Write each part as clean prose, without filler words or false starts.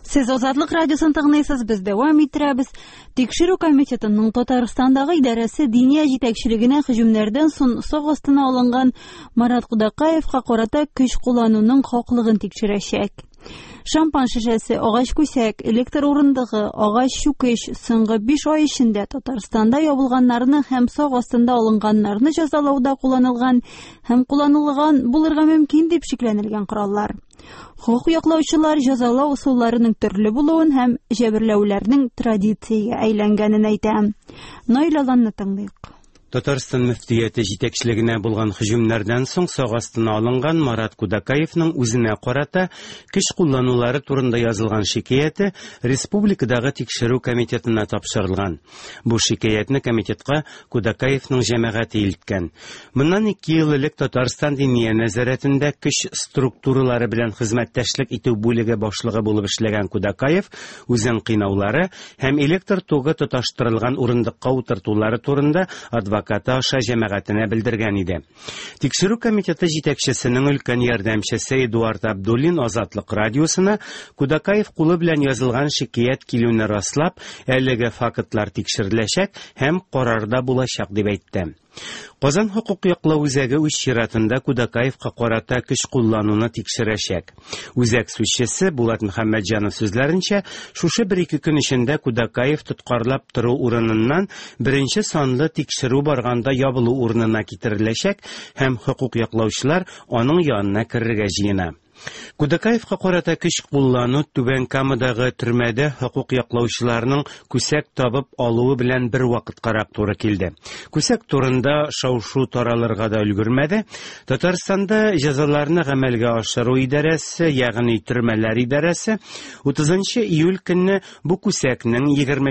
Сез Азатлык радиосын тыңлыйсыз, без дәвам иттерәбез. Тикшерү комитетының Татарстандагы идарәсе диния җитәкчелегенә һөҗүмнәрдән соң сак астына алынган Марат Кудакаевка карата көч куллануның хаклыгын тикшерәчәк. Шампан шешәсе, агач күсәк, электр урындыгы, агач чүкеч соңгы 5 ай эчендә Татарстанда ябылганнарны һәм сак астында алынганнарны җәзалауда кулланылган һәм кулланылган булырга мөмкин дип шикләнелгән кораллар. Хокук яклаучылар җәзалау усулларының төрле булуын һәм җәберләүләрнең традициягә әйләнгәнен әйтә. Наилаланны тыңлыйк. Татарстан мөфтияте җитәкчелегенә булган һөҗүмнәрдән соң сак астына алынган Марат Кудакаевның үзенә карата көч кулланулары турында язылган шикаяте республикадагы тикшерү комитетына тапшырылган. Бу шикаятны комитетка Кудакаевның җәмәгате илткән. Моннан 2 ел элек Татарстан диния нәзарәтендә көч структуралары белән хезмәттәшлек итү бүлеге башлыгы булып эшләгән Кудакаев үзен кыйнаулары һәм электр тогы тоташтырылган урындыкка утыртулары турында адвокаты аша җәмәгатенә белдергән иде. Тикшерү комитеты җитәкчесенең өлкән ярдәмчесе Эдуард Абдуллин Азатлык радиосына Кудакаев кулы белән язылган шикаят килүне раслап, әлеге фактлар тикшереләчәк һәм карарда булачак дип әйтте. Казан хокук яклау үзәге үз чиратында Кудакаевка карата көч куллануны тикшерәчәк. Үзәк сүзчесе Булат Мөхәммәтҗанов сүзләренчә, шушы 1-2 көн эчендә Кудакаев тоткарлап тору урыныннан беренче санлы тикшерү барганда ябылу урынына китереләчәк һәм хокук яклаучылар аның янына керергә җыена. Кудакаевка карата көч куллану Түбән Камадагы төрмәдә хокук яклаучыларның күсәк табып алуы белән бер вакыткарак туры килде. Күсәк турында шау-шу таралырга да өлгермәде. Татарстанда җәзаларны гамәлгә ашыру идарәсе, ягъни төрмәләр идарәсе 30 июль көнне бу күсәкнең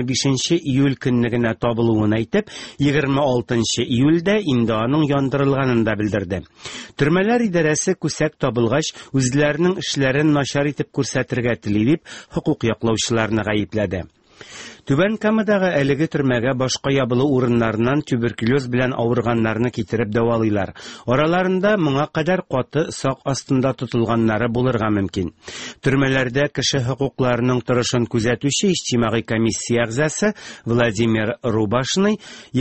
25 июль көннегенә табылуын әйтеп, 26 июльдә инде аның яндырылганын да белдерде. Төрмәләр идарәсе күсәк табылгач үзләренең эшләрен начар итеп күрсәтергә тели дип хокук яклаучыларны гаепләде. Түбән Камадагы әлеге төрмәгә башка ябылу урыннарыннан туберкулез белән авырганнарны китереп дәвалыйлар. Араларында моңа кадәр каты сак астында тотылганнары булырга мөмкин. Төрмәләрдә кеше хокукларының торышын күзәтүче иҗтимагый комиссия әгъзасы Владимир Рубашный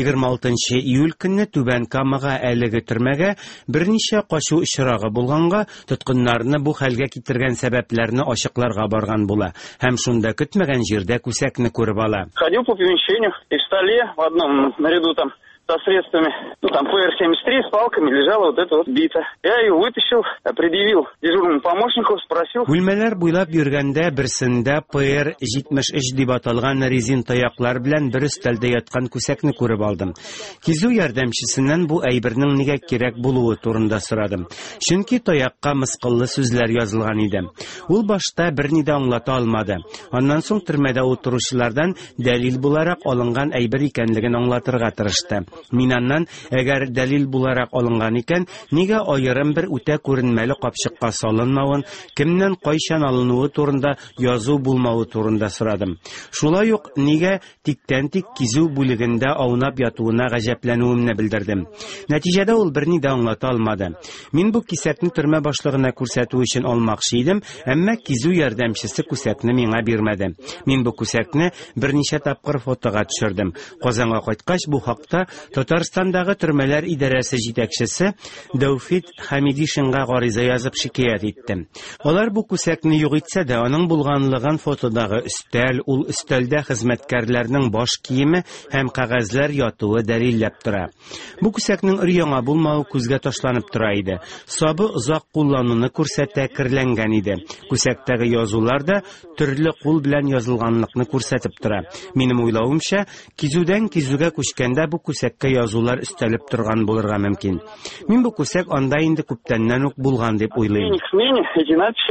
26 июль көнне Түбән Камага әлеге төрмәгә берничә качу очрагы булганга, тоткыннарны бу хәлгә китергән сәбәпләрне ачыкларга барган була һәм шунда көтмәгән җирдә күсәкне күреп ала. Ходил по помещению, и в столе в одном наряду там со средствами, там ПР-73 с палками лежала вот эта вот бита. Я ее вытащил, предъявил дежурному помощнику, спросил. Үлмәләр буйлап йөргәндә берсендә ПР-73 дип аталган резин таяклар белән бер өстәлдә яткан күсәкне күреп алдым. Кизү ярдәмчесеннән бу әйбернең нигә кирәк булуы турында сорадым. Чөнки таякка мыскыллы сүзләр язылган иде. Ул башта берни дә аңлата алмады. Аннан соң төрмәдә утыручылардан дәлил буларак алынган әйбер икәнлеген аңлатырга тырышты. Мин аннан, әгәр дәлил буларак алынган икән, нигә аерым бер үтә күренмәле капчыкка салынмавын, кемнән кайчан алынуы турында язу булмавы турында сорадым. Шулай ук нигә тиктән-тик кизү бүлегендә аунап ятуына гаҗәпләнүемне белдердем. Нәтиҗәдә ул берни дә аңлата алмады. Мин бу кисәкне төрмә башлыгына күрсәтү өчен алмакчы идем, әмма кизү ярдәмчесе күсәкне миңа бирмәде. Мин бу күсәкне берничә тапкыр фотога төшердем. Казанга кайткач бу хакта Татарстандагы төрмәләр идарәсе җитәкчесе Дәүфит Хәмидишинга гариза язып шикаят итте. Алар бу күсәкне юк итсә дә, аның булганлыгын фотодагы өстәл, ул өстәлдә хезмәткәрләрнең баш киеме һәм кәгазьләр ятуы дәлилләп тора. Бу күсәкнең өр-яңа булмавы күзгә ташланып тора иде. Сабы озак куллануны күрсәтә кирләнгән иде. Күсәктәге язулар да төрле кул белән язылганлыкны күрсәтеп тора. Минем уйлавымча, кизүдән кизүгә күчкәндә бу күсәккә язулар өстәлеп торган булырга мөмкин. Мин бу күсәк анда инде күптәннән үк булган дип уйлыйм. Эти надписи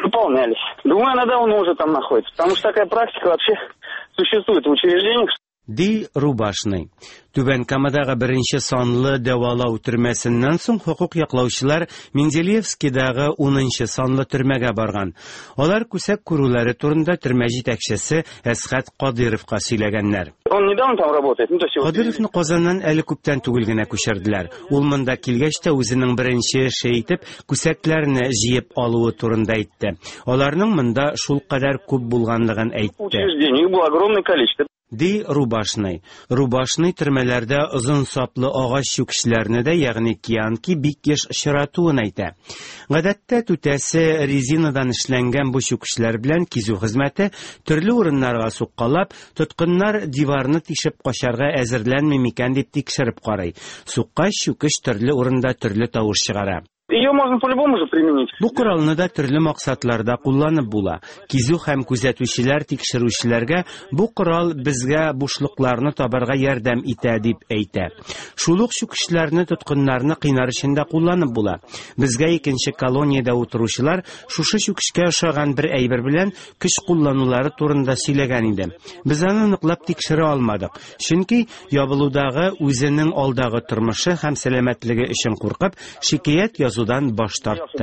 выполнялись. Думаю, она давно уже там находится, потому что такая практика вообще существует в учреждениях. Ди Рубашный. Түбән Камадагы беренче санлы дәвалау төрмәсеннән соң хокук яклаучылар Менделеевскийдагы 10-нчы санлы төрмәгә барган. Алар күсәк күрүләре турында төрмә җитәкчесе Әсхәт Кадыровка сөйләгәннәр. Он недавно там работает, то есть... Кадыровны Казаннан әле күптән түгел генә күчерделәр. Ул монда килгәч тә үзенең беренче эше итеп күсәкләрне җыеп алуы турында әйтте. Аларның монда шул кадәр күп булганлыгын әйтте. Учреждений было огромное количество. Ди Рубашный. Рубашный төрмәләрдә озын саплы агач чүкечләрне дә, ягъни киянки, бик еш очратуын әйтә. Гадәттә түтәсе резинадан эшләнгән бу чүкечләр белән кизү хезмәте төрле урыннарга суккалап, тоткыннар диварны тишеп качарга әзерләнми микән дип тикшереп карый. Суккач чүкеш төрле урында төрле тавыш чыгара. Ее можно по-любому же применить. Бу коралны да төрле максатларда кулланып була. Кизү һәм күзәтүчеләр, тикшерүчеләргә бу корал безгә бушлыкларны табарга ярдәм итә дип әйтә. Шул ук чүкечләрне тоткыннарны кыйнар өчен дә кулланып була. Безгә икенче колониядә утыручылар шушы чүкешкә ошаган бер әйбер белән көч кулланулары турында сөйләгән иде. Без аны ныклап тикшерә алмадык. Чөнки ябылудагы үзенең алдагы тормышы һәм сәламәтлеге өчен куркып, шикаят язудан баш тартты.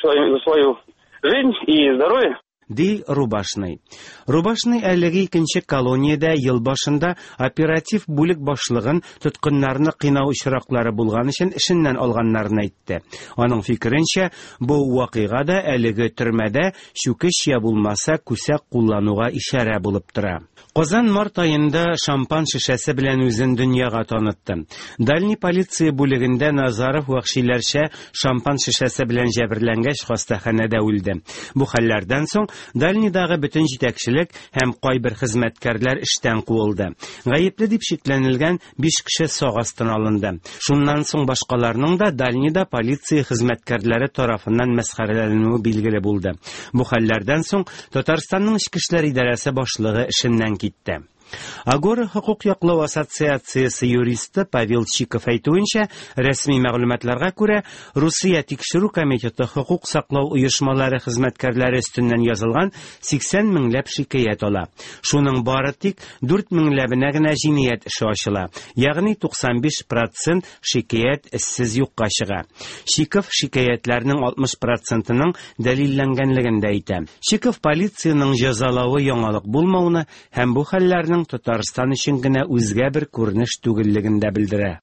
Свою жизнь и здоровье. Ди Рубашный. Рубашный әлеге икенче колониядә ел башында оператив бүлек башлыгын тоткыннарны кыйнау очраклары булган өчен эшеннән алганнарын әйтте. Аның фикеренчә, бу вакыйга да әлеге төрмәдә чүкеш я булмаса күсәк куллануга ишарә булып тора. Казан март айында шампан шешәсе белән үзен дөньяга танытты. Дальний полиция бүлегендә Назаров вахшиләрчә шампан шешәсе белән җәберләнгәч хастаханәдә үлде. Бу хәлләрдән соң Дальнидагы бөтен җитәкчелек һәм кайбер хезмәткәрләр эштән куылды. Гаепле дип шикләнелгән 5 кеше сак астына алынды. Шуннан соң башкаларның да Дальнида полиция хезмәткәрләре тарафыннан мәсхәрәләнүе билгеле булды. Бу хәлләрдән соң Татарстанның Ичке эшләр идарәсе башлыгы эшеннән китте. Агора хокук яклау ассоциациясе юристы Павел Чиков әйтүенчә, рәсми мәгълүматларга күрә, Русия тикшерү комитеты хокук саклау оешмалары хезмәткәрләре өстеннән язылган 80 меңләп шикаят ала. Шуның бары тик 4 меңләбенә генә җинаять эше ачыла, ягъни 95% шикаят эшсез юкка чыга. Чиков шикаятларның 60%-ның дәлилләнгәнлеген дә әйтә. Чиков полициянең җәзалавы яңалык булмауны һәм бу хәлләрнең Татарстан өчен генә үзгә бер күренеш түгеллеген дә белдерә.